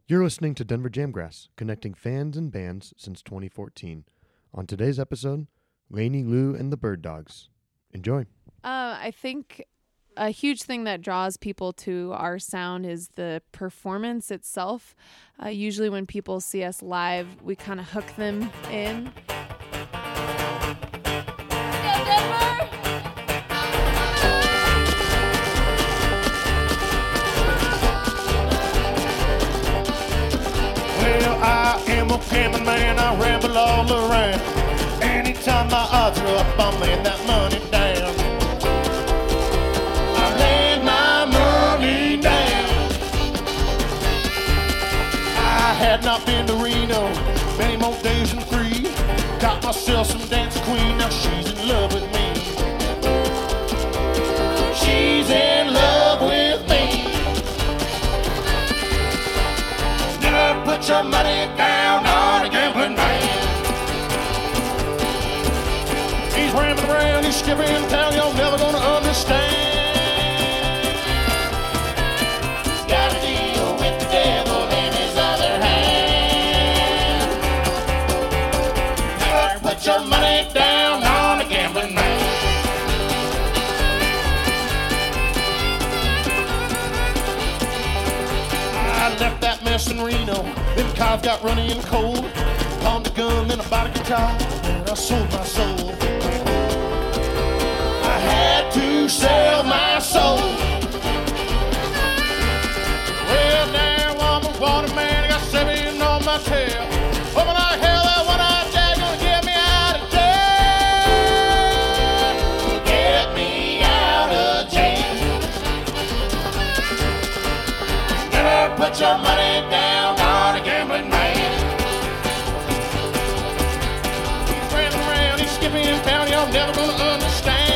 You're listening to Denver Jamgrass, connecting fans and bands since 2014. On today's episode, Lainey Lou and the Bird Dogs. Enjoy. I think a huge thing that draws people to our sound is the performance itself. Usually when people see us live, we kind of hook them in. Well, I am a gambling man, I ramble all around. Anytime my odds are up, I'm laying that money down. I'm laying my money down. I had not been to Reno many more days than 3. Got myself some dancing queen, now she's in love with me. She's in love with me. Put your money down on a gambling man. He's rambling around, he's skipping town, y'all never gonna understand. He's got a deal with the devil in his other hand. Never put your money down on a gambling man. I left that mess in Reno. Them cars got runny and cold. Pawned a gun and I bought a guitar, and I sold my soul. I had to sell my soul. Well, now I'm a waterman. I got 7 on my tail. Open like hell, that one-eyed jag gonna get me out of jail. Get me out of jail. Never put your money down on a gambling man. He's running around, he's skipping in town, y'all never gonna understand.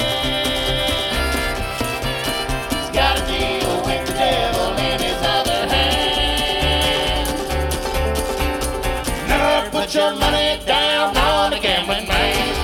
He's got a deal with the devil in his other hand. Never put your money down on a gambling man.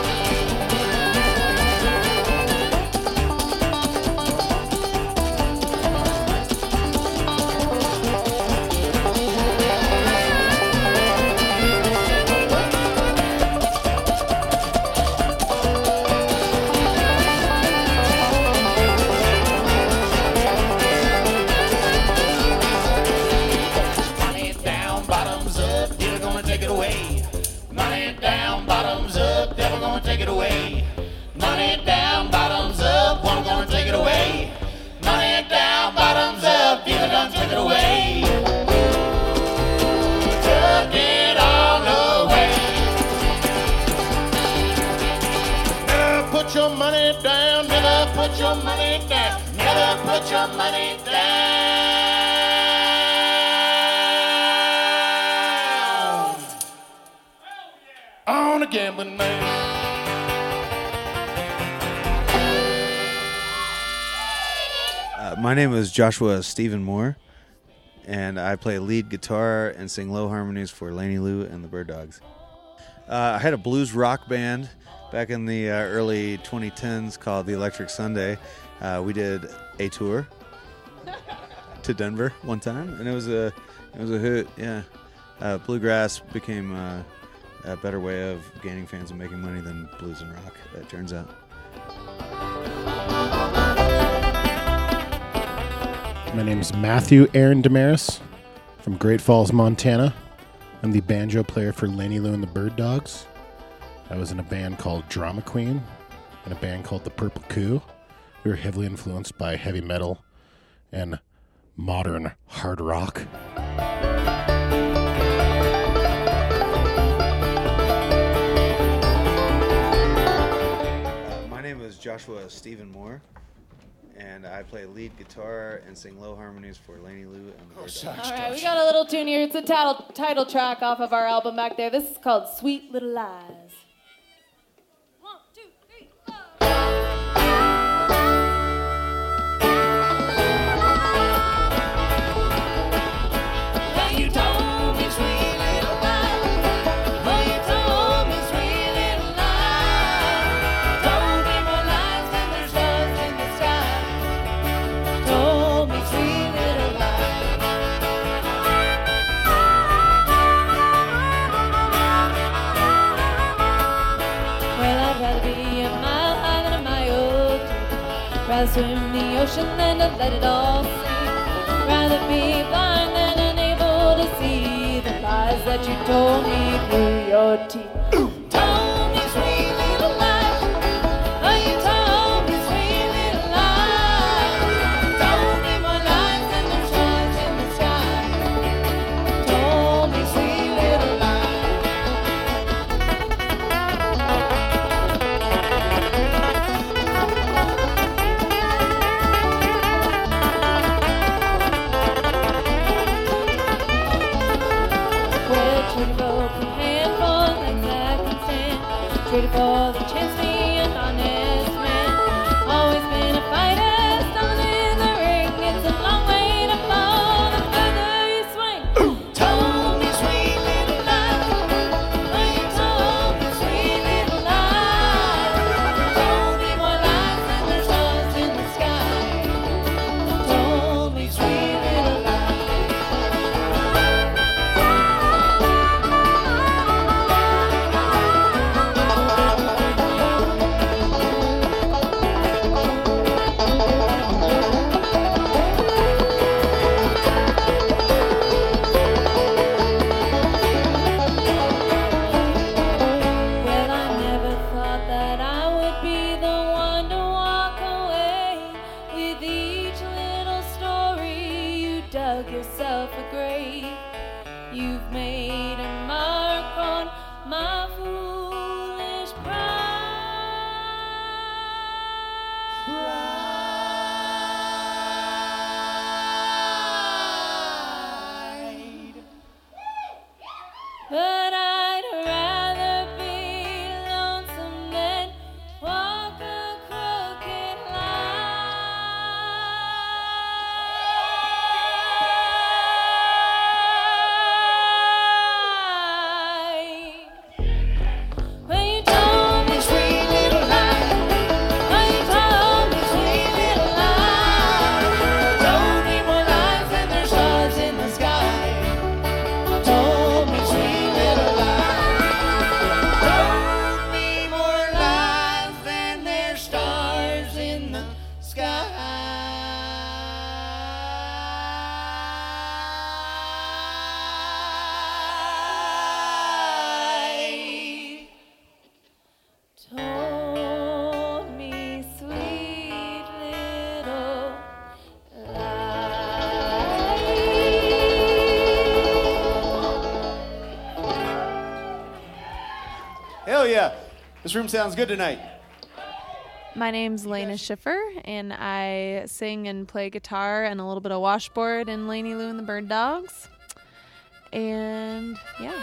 Take it away. Money down, bottoms up, one gonna take it away. Money down, bottoms up, dealer done took it away. Took it all away. Never put your money down, never put your money down, never put your money down on a gambling man. My name is Joshua Stephen Moore, and I play lead guitar and sing low harmonies for Lainey Lou and the Bird Dogs. I had a blues rock band back in the early 2010s called the Electric Sunday. We did a tour to Denver one time, and it was a hoot. Yeah, bluegrass became a better way of gaining fans and making money than blues and rock, it turns out. My name is Matthew Aaron Damaris from Great Falls, Montana. I'm the banjo player for Lainey Lou and the Bird Dogs. I was in a band called Drama Queen and a band called The Purple Coup. We were heavily influenced by heavy metal and modern hard rock. My name is Joshua Stephen Moore, and I play lead guitar and sing low harmonies for Lainey Lou and the Bird Dogs. All right, we got a little tune here. It's a title track off of our album back there. This is called Sweet Little Lies. 1, 2, 3, 4. Well, you told me sweet little lies. Well, you told me sweet little lies. Told me more lies than there's stars in the sky. Told me sweet little lies. rather swim the ocean than to let it all sink. Rather be blind than unable to see the lies that you told me through your teeth. Told me sweet little lies. Oh, you told me sweet little lies. Told me more lies than the stars in the sky. Told me sweet little lies. Well, trade broken hand for things that can stand. Traded for the chance to be an honest man. Always been a fighter, stumbled in the ring. It's a long way to fall the further you swing. Told me sweet little lies. Oh, you told me sweet little lies. Told me more lies than the stars in the sky. Told me sweet little lies. Well, I never thought that I would be the one to walk away. With each little story, you dug yourself a grave. You've made a mark on my foolish pride. But I'd rather be lonesome than walk a crooked line. Well, you told me sweet little lies. Oh, you told me sweet little lies. Told me more lies than there's stars in the sky. Told me sweet little lies. Told me more lies than there's stars in the sky. Told me sweet little lies. Hell yeah. This room sounds good tonight. My name's Lena Schiffer, and I sing and play guitar and a little bit of washboard in Laney Lou and the Bird Dogs. And yeah.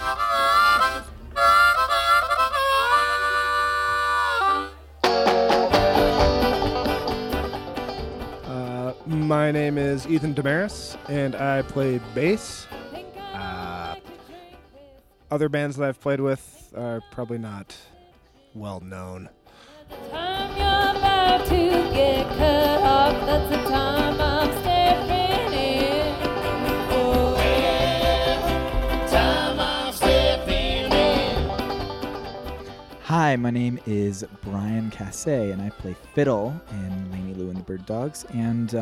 My name is Ethan Damaris, and I play bass. Other bands that I've played with are probably not well known. Time you're about to get cut off, that's the time I'm stepping in. Oh, Time I'm stepping in. Hi, my name is Brian Cassay, and I play fiddle in Laney Lou and the Bird Dogs. And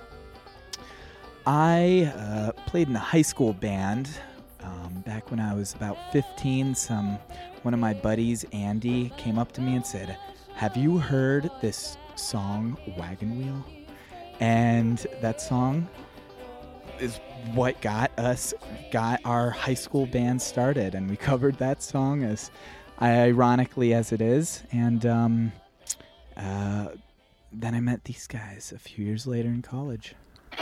I played in a high school band back when I was about 15. One of my buddies, Andy, came up to me and said, "Have you heard this song, Wagon Wheel?" And that song is what got our high school band started, and we covered that song as ironically as it is. And then I met these guys a few years later in college.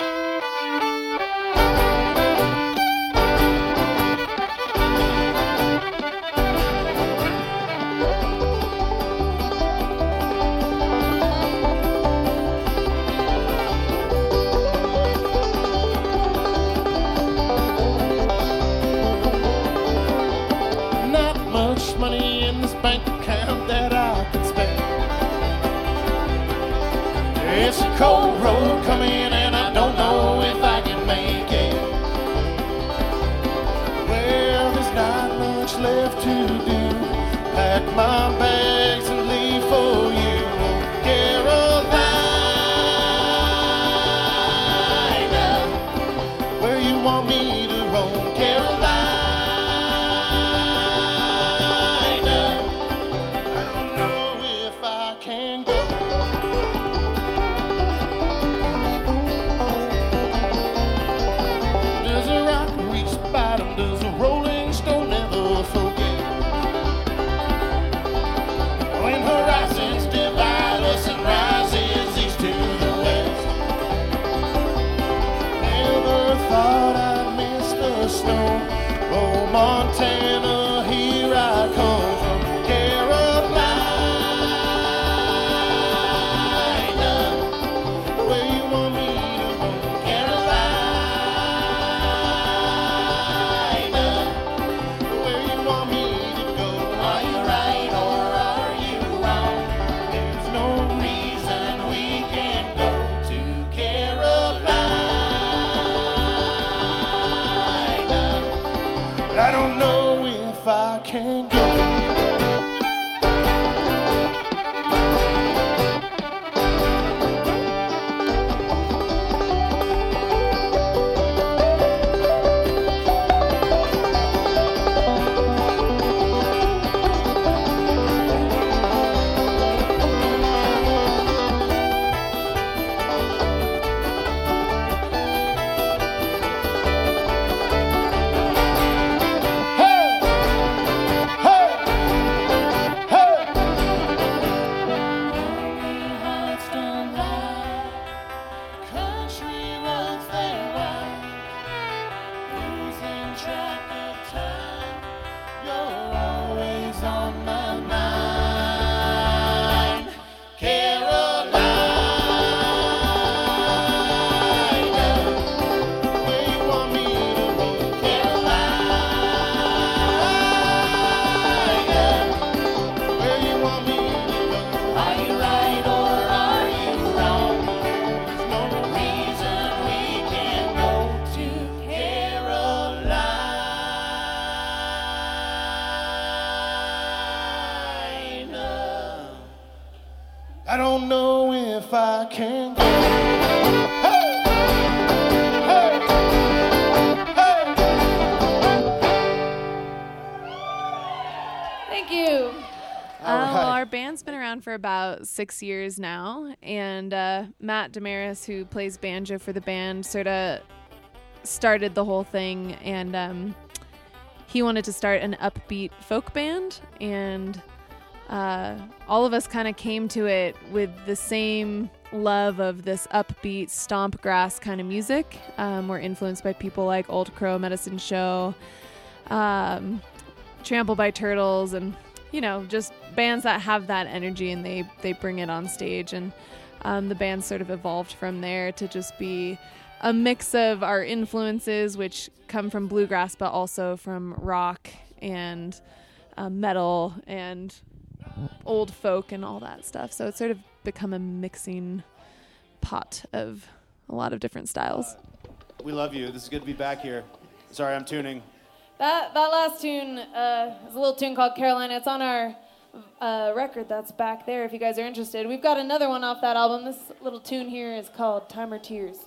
Not much money in this bank account that I could spend. It's a cold road coming and I don't know if I can make it. Well, there's not much left to do. Pack my bags and leave for you, Caroline. want me to roam Carolina? I don't know if I can go. Does a rock reach the bottom? Does a rolling stone never forget? When horizons divide us and rises east to the west. Never thought I'd miss the snow. Oh, Montana, here I come from Carolina. Where you want me to go, Carolina? Where you want me to go? Are you right or are you wrong? There's no reason we can't go to Carolina. But I don't know if I can go. Hey! Hey! Hey! Lonely hearts don't lie. Country roads they wind. Losing track of time. You're always on my mind. Carolina. Where you want me to go, Carolina? Where you want me to go? Are you right or are you wrong? There's no reason we can't go to Carolina. I don't know if I can go. Hey! Hey! Hey! Thank you. All right. Well, our band's been around for about 6 years now, and Matt Damaris, who plays banjo for the band, sort of started the whole thing, and he wanted to start an upbeat folk band, and all of us kind of came to it with the same love of this upbeat stomp grass kind of music. We're influenced by people like Old Crow Medicine Show, Trampled by Turtles, and just bands that have that energy, and they bring it on stage. And the band sort of evolved from there to just be a mix of our influences, which come from bluegrass, but also from rock and metal and old folk and all that stuff. So it's sort of become a mixing pot of a lot of different styles. We love you. This is good to be back here. Sorry, I'm tuning. That last tune is a little tune called Carolina. It's on our record that's back there if you guys are interested. We've got another one off that album. This little tune here is called Time or Tears.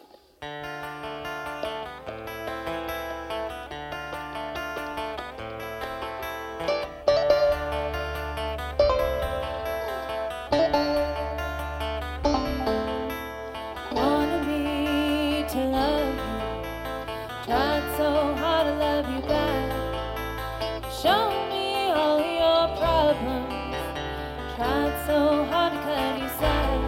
Wanted me to love you, tried so hard to love you back. Show me all your problems, tried so hard to cut you slack.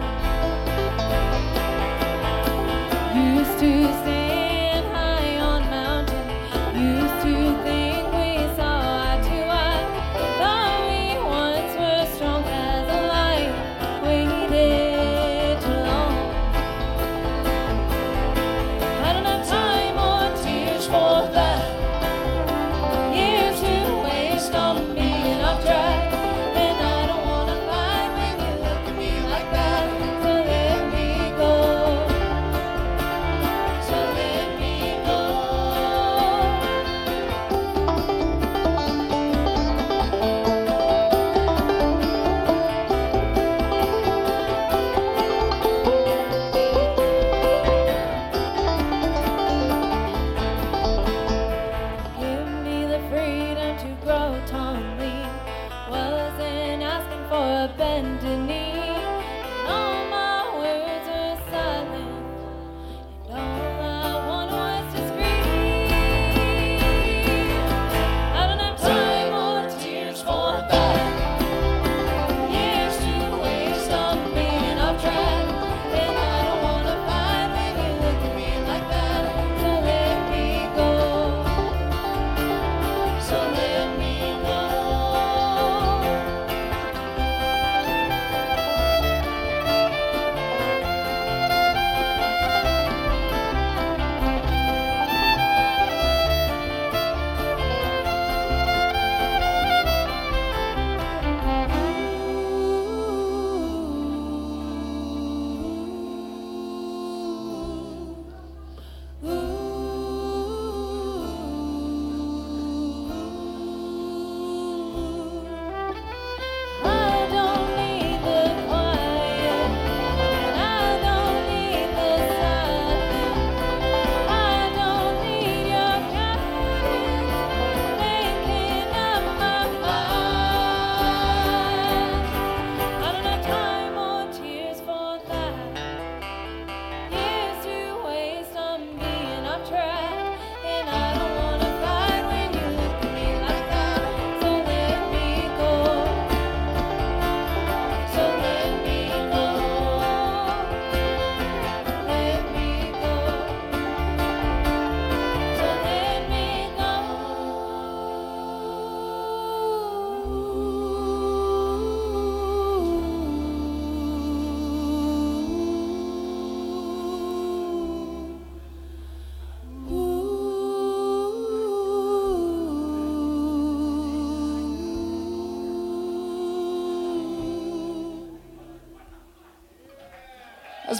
Used to stand high on a mountain, used to think we saw eye to eye. Thought we once were strong as a light, waited too long. Had enough time or tears for that. Years to waste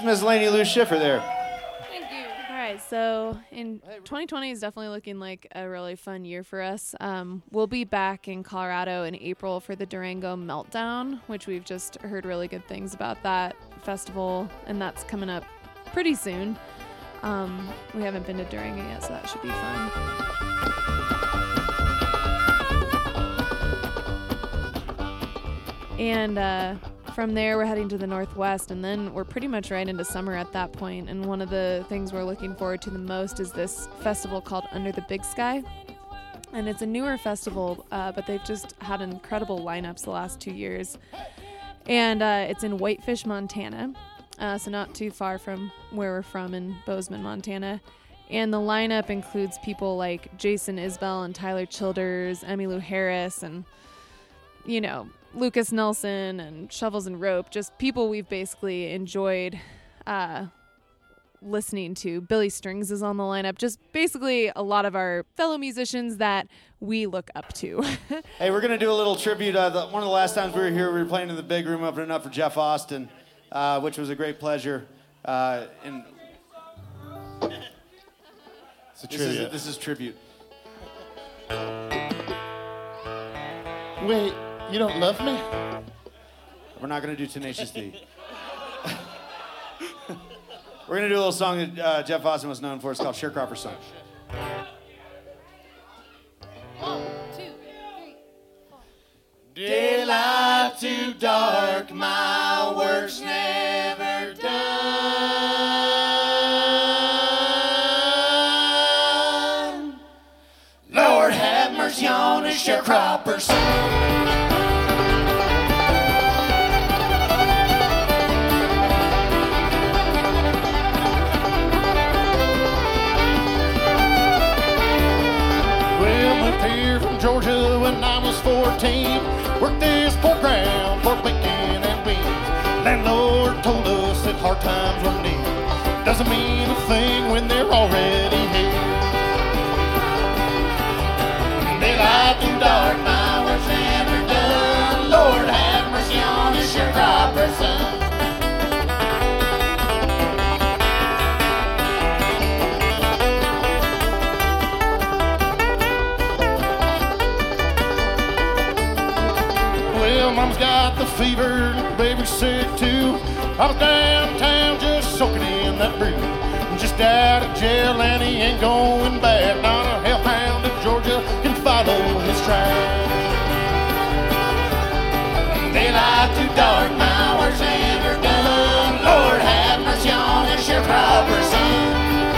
Miss Lainey Lou Schiffer there. All right, so in 2020 is definitely looking like a really fun year for us. We'll be back in Colorado in April for the Durango Meltdown, which we've just heard really good things about that festival, and that's coming up pretty soon. We haven't been to Durango yet, so that should be fun. And from there, we're heading to the Northwest, and then we're pretty much right into summer at that point. And one of the things we're looking forward to the most is this festival called Under the Big Sky. And it's a newer festival, but they've just had incredible lineups the last 2 years. And it's in Whitefish, Montana, so not too far from where we're from in Bozeman, Montana. And the lineup includes people like Jason Isbell and Tyler Childers, Emmylou Harris, and, you know, Lucas Nelson and Shovels and Rope, just people we've basically enjoyed listening to. Billy Strings is on the lineup, just basically a lot of our fellow musicians that we look up to. Hey, we're going to do a little tribute. One of the last times we were here, we were playing in the big room opening up for Jeff Austin, which was a great pleasure. And this is tribute. Wait, you don't love me? We're not going to do Tenacious D. We're going to do a little song that Jeff Austin was known for. It's called Sharecropper's Son. 1, 2, 3. Daylight to dark, my work's never done. Lord have mercy on a sharecropper's son. Georgia when I was 14. Worked this poor ground for bacon and beans. Landlord told us that hard times were near. Doesn't mean a thing when they're already here. Daylight through dark, my work's never done. Lord have mercy on a sharecropper's son. Mom's got the fever, baby's sick too. I was downtown just soaking in that brew. Just out of jail and he ain't going back. Not a hellhound in Georgia can follow his track. Daylight to dark, my work's never done. Lord have mercy on a sharecropper's son.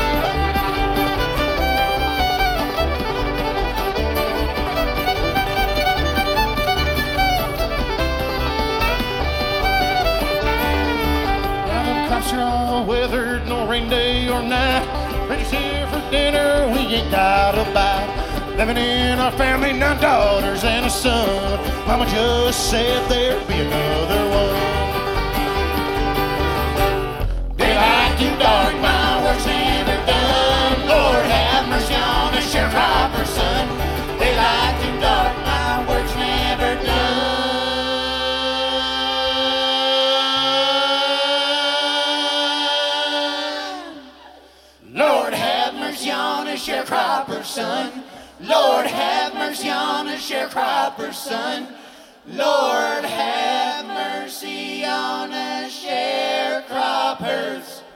Weathered, no rain day or night. Ready's here for dinner, we ain't got a bite. Living in our family, 9 daughters and a son. Mama just said there'd be another one. Daylight too dark, my work's never done. Lord have mercy on a sharecropper's son. Daylight too dark, my work's never done. Sharecropper's son. Lord have mercy on a sharecropper's son. Lord have mercy on a sharecropper's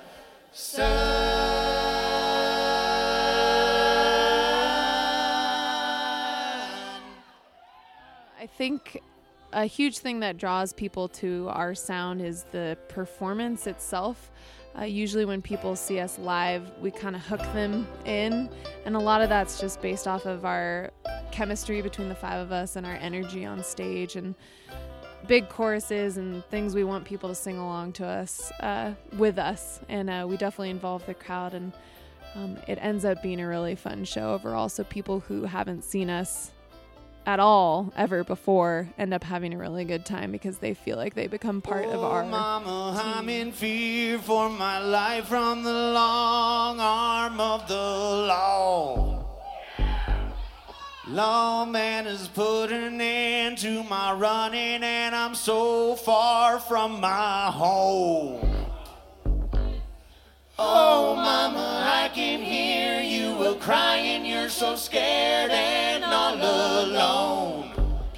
son. I think a huge thing that draws people to our sound is the performance itself. Usually when people see us live, we kind of hook them in, and a lot of that's just based off of our chemistry between the 5 of us and our energy on stage and big choruses and things we want people to sing along to us, with us, and we definitely involve the crowd, and it ends up being a really fun show overall, so people who haven't seen us at all ever before end up having a really good time because they feel like they become part of our Mama, I'm in fear for my life from the long arm of the law. Lawman has put an end to my running and I'm so far from my home. Oh, mama, I can hear you a crying. You're so scared and all alone.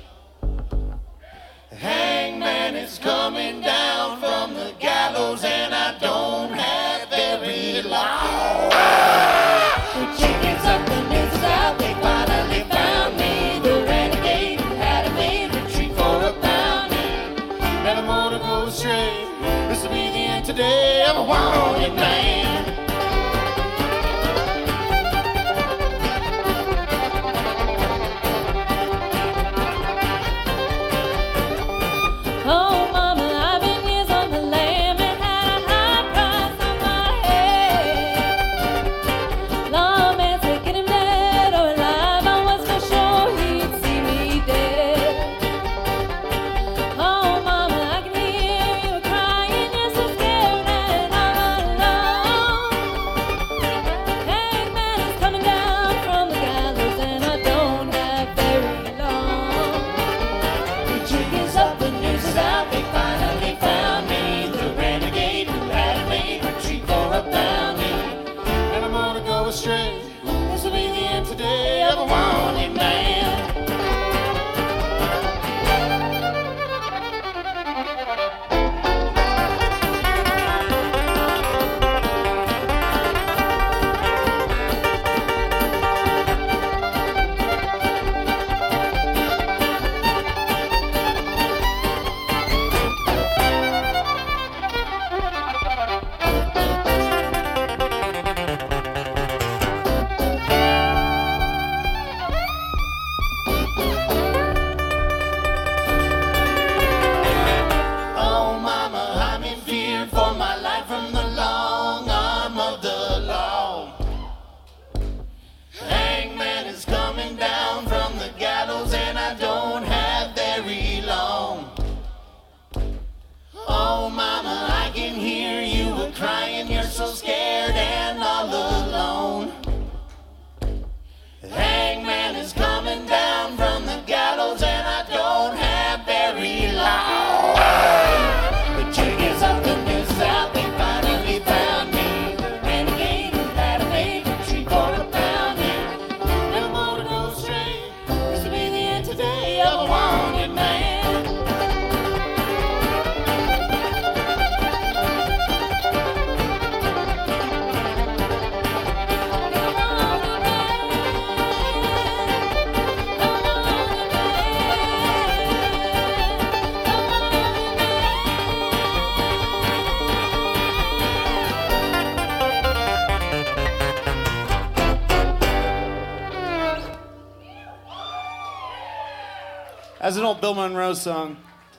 Hangman is coming down from the gallows, and I don't have very long. The chickens up, the news is out, they finally found me. The renegade who had a made retreat for a bounty. Never more to go astray. This will be the end today of a wanted man. Oh, mama, I've been years on the lam and had a high price on my head. Lawman said get him dead or alive. I was for sure he'd see me dead. Oh, mama, I can hear you crying. You're so scared and all alone. Hangman is coming down from the gallows, and I don't have very long. The jig is up, the news is out, they finally found me. The renegade who had made retreat for a bounty. Never more to go astray. This will be the end today of a wanted man. Oh, mama, I'm in fear for my life from the long arm of the law. Hangman is coming down from the gallows, and I don't have very long. Oh, mama, I can hear you a crying. You're so scared and all alone. Hangman is coming down from the gallows, and I don't have very long. The jig is up, the news is out, they finally found me. The renegade who had a made retreat for a bounty. Never more to go astray. This will be the end today of a wanted man. As an old Bill Monroe song.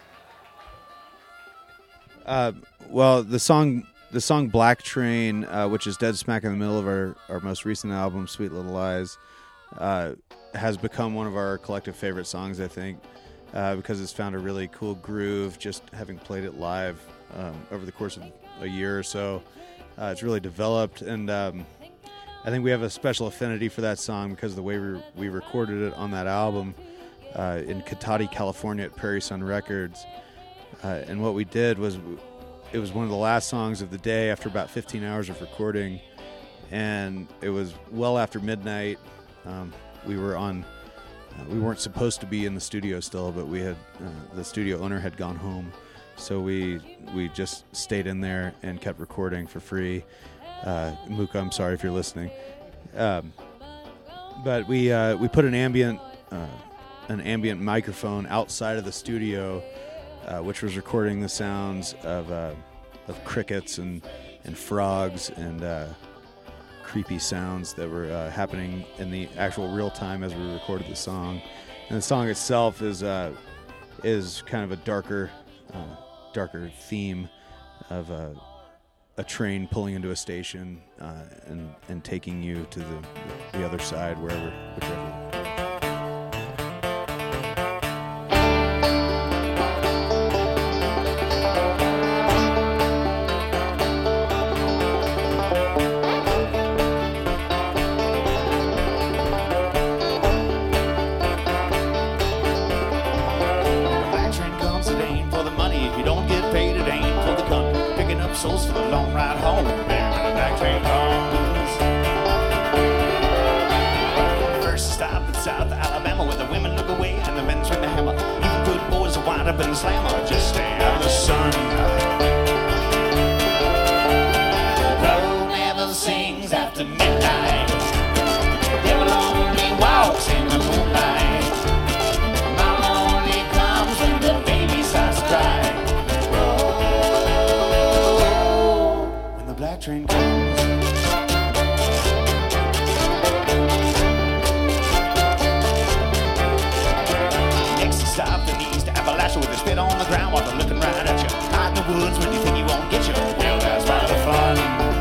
Well, the song Black Train, which is dead smack in the middle of our most recent album, Sweet Little Lies, has become one of our collective favorite songs, I think, because it's found a really cool groove just having played it live over the course of a year or so. It's really developed, and I think we have a special affinity for that song because of the way we recorded it on that album in Cotati, California at Prairie Sun Records. And what we did was, it was one of the last songs of the day after about 15 hours of recording, and it was well after midnight. We weren't supposed to be in the studio still, but we had the studio owner had gone home, so we just stayed in there and kept recording for free. Muka, I'm sorry if you're listening, but we put an ambient microphone outside of the studio, which was recording the sounds of crickets and frogs and creepy sounds that were happening in the actual real time as we recorded the song. And the song itself is kind of a darker theme of a train pulling into a station and taking you to the other side, whichever. Souls for the long ride home. Back stop in South Alabama where the women look away and the men swing the hammer. Even good boys are wind up in the slammer. Just stay out of the sun. Crow never sings after midnight. Devil only walks in the moonlight. Mama only comes when the baby starts to cry. Roll when the black train comes. Stop in East Appalachia with a spit on the ground while they're looking right at you. Hide in the woods when you think he won't get you. Well, that's part of the fun.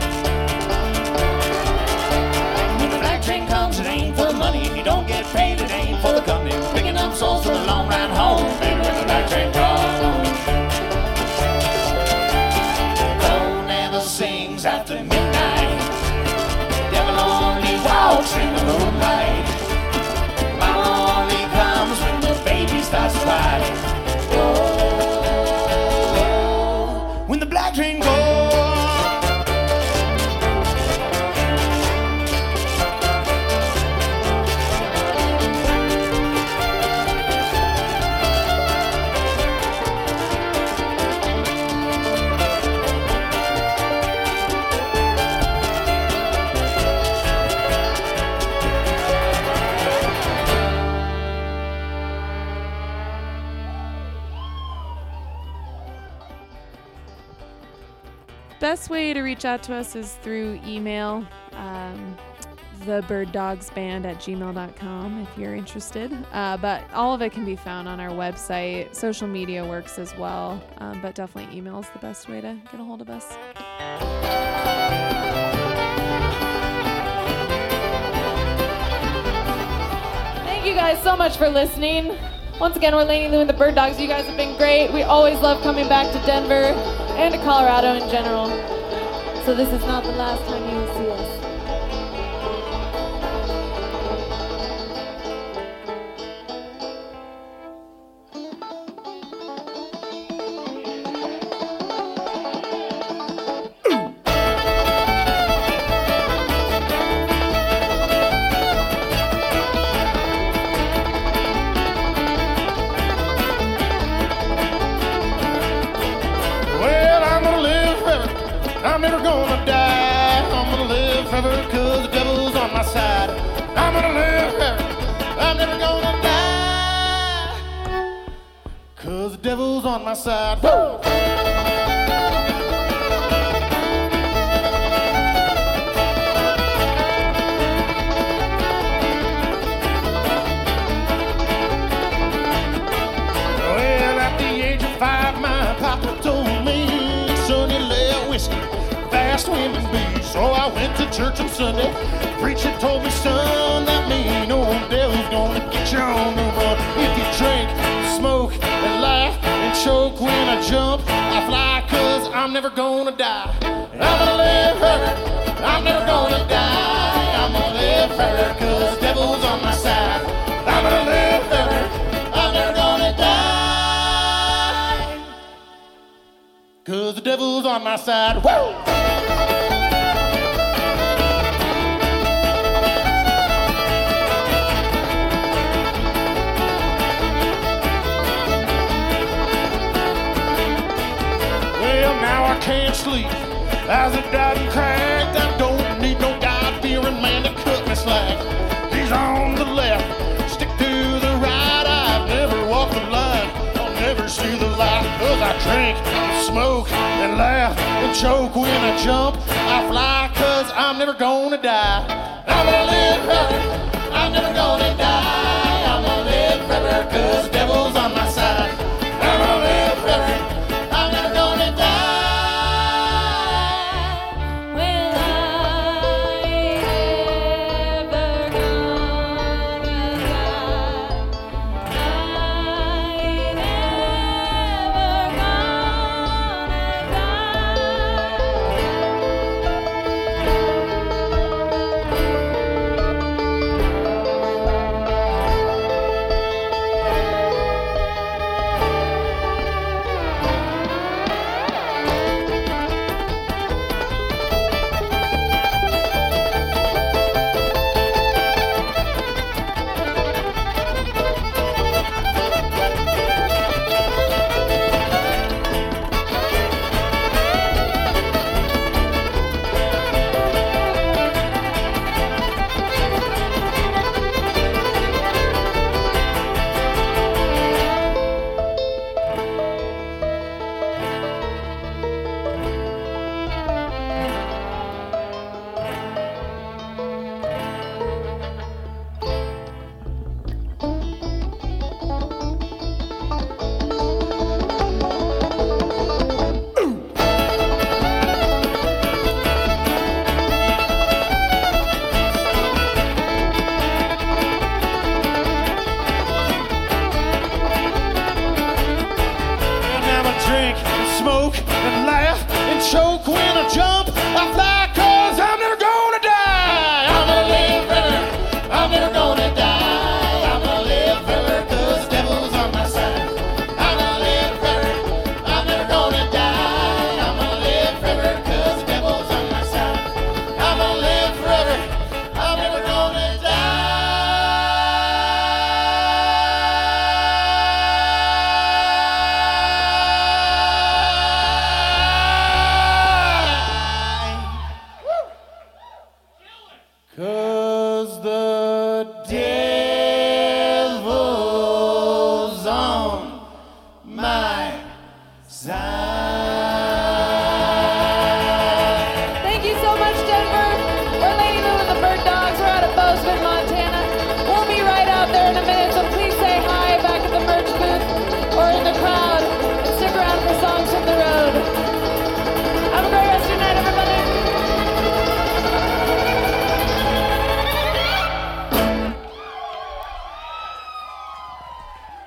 When the black train comes, it ain't for the money. If you don't get paid, it ain't for the company. Picking up souls for a long ride home. Baby, when the black train comes. Crow never sings after midnight. Devil only walks in the moonlight. Mama only comes when the baby starts to cry. Oh, when the black train goes. Best way to reach out to us is through email, thebirddogsband@gmail.com if you're interested. But all of it can be found on our website. Social media works as well, but definitely email is the best way to get a hold of us. Thank you guys so much for listening. Once again, we're Lainey Lou and the Bird Dogs. You guys have been great. We always love coming back to Denver and to Colorado in general. So this is not the last time you will see us. Well, I'm gonna live forever. I'm never gonna die. I'm gonna live forever 'cause the devil's on my side. I'm gonna live forever. I'm never gonna die 'cause the devil's on my side. Woo! Well, at the age of 5, my papa told me, son, you lay a whiskey, fast women be. So I went to church on Sunday. Preacher told me, son, that mean old devil's gonna get you on the run. If you drink, smoke, and laugh, and choke when I jump, I fly 'cause I'm never gonna die. I'm gonna live forever. I'm never gonna die. I'm gonna live forever 'cause the devil's on my side. I'm gonna live forever. I'm never gonna die 'cause the devil's on my side. Woo! Well, now I can't sleep as I died and cracked. I don't need no God-fearing man to cut me slack. He's on the left, stick to the right. I've never walked the line, I'll never see the light. 'Cause I drink, smoke, and laugh, and choke when I jump. I fly 'cause I'm never gonna die. I'm gonna live forever, I'm never gonna die. I'm gonna live forever 'cause the devil's on my side. I'm gonna live forever, I'm never gonna die. Well, I never gonna die. I never gonna die.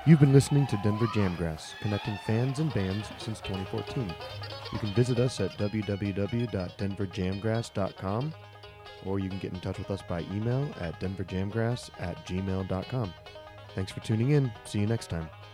You've been listening to Denver Jamgrass, connecting fans and bands since 2014. You can visit us at www.denverjamgrass.com, or you can get in touch with us by email at denverjamgrass@gmail.com. Thanks for tuning in. See you next time.